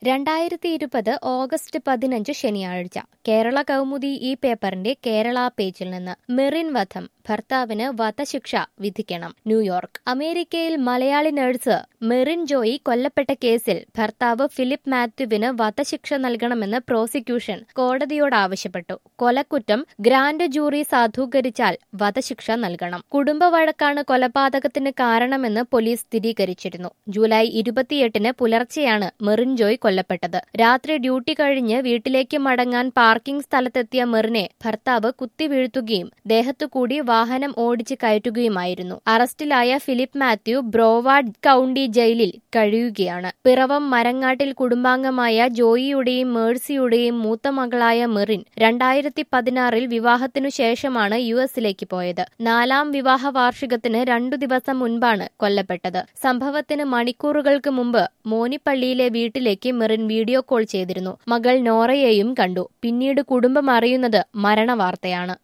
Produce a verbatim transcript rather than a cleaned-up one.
രണ്ടായിരത്തി ഇരുപത് ഓഗസ്റ്റ് പതിനഞ്ച് ശനിയാഴ്ച കേരള കൗമുദി ഈ പേപ്പറിന്റെ കേരള പേജിൽ നിന്ന് മെറിൻ വധം ഭർത്താവിന് വധശിക്ഷ വിധിക്കണം. ന്യൂയോർക്ക്. അമേരിക്കയിൽ മലയാളി നഴ്സ് മെറിൻ ജോയി കൊല്ലപ്പെട്ട കേസിൽ ഭർത്താവ് ഫിലിപ്പ് മാത്യുവിന് വധശിക്ഷ നൽകണമെന്ന് പ്രോസിക്യൂഷൻ കോടതിയോട് ആവശ്യപ്പെട്ടു. കൊലക്കുറ്റം ഗ്രാൻഡ് ജൂറി സാധൂകരിച്ചാൽ വധശിക്ഷ നൽകണം. കുടുംബ വഴക്കാണ് കൊലപാതകത്തിന് കാരണമെന്ന് പോലീസ് സ്ഥിരീകരിച്ചിരുന്നു. ജൂലൈ ഇരുപത്തിയെട്ടിന് പുലർച്ചെയാണ് മെറിൻ ജോയ് കൊല്ലപ്പെട്ടത്. രാത്രി ഡ്യൂട്ടി കഴിഞ്ഞ് വീട്ടിലേക്ക് മടങ്ങാൻ പാർക്കിംഗ് സ്ഥലത്തെത്തിയ മെറിനെ ഭർത്താവ് കുത്തിവീഴ്ത്തുകയും ദേഹത്തുകൂടി വാഹനം ഓടിച്ച് കയറ്റുകയുമായിരുന്നു. അറസ്റ്റിലായ ഫിലിപ്പ് മാത്യു ബ്രോവാർഡ് കൌണ്ടി ജയിലിൽ കഴിയുകയാണ്. പിറവം മരങ്ങാട്ടിൽ കുടുംബാംഗമായ ജോയിയുടെയും മേഴ്സിയുടെയും മൂത്ത മകളായ മെറിൻ രണ്ടായിരത്തി പതിനാറിൽ വിവാഹത്തിനു ശേഷമാണ് യു എസിലേക്ക് പോയത്. നാലാം വിവാഹ വാർഷികത്തിന് രണ്ടു ദിവസം മുൻപാണ് കൊല്ലപ്പെട്ടത്. സംഭവത്തിന് മണിക്കൂറുകൾക്ക് മുമ്പ് മോനിപ്പള്ളിയിലെ വീട്ടിലേക്ക് മെറിൻ വീഡിയോ കോൾ ചെയ്തിരുന്നു. മകൾ നോറയെയും കണ്ടു. പിന്നീട് കുടുംബം അറിയുന്നത് മരണവാർത്തയാണ്.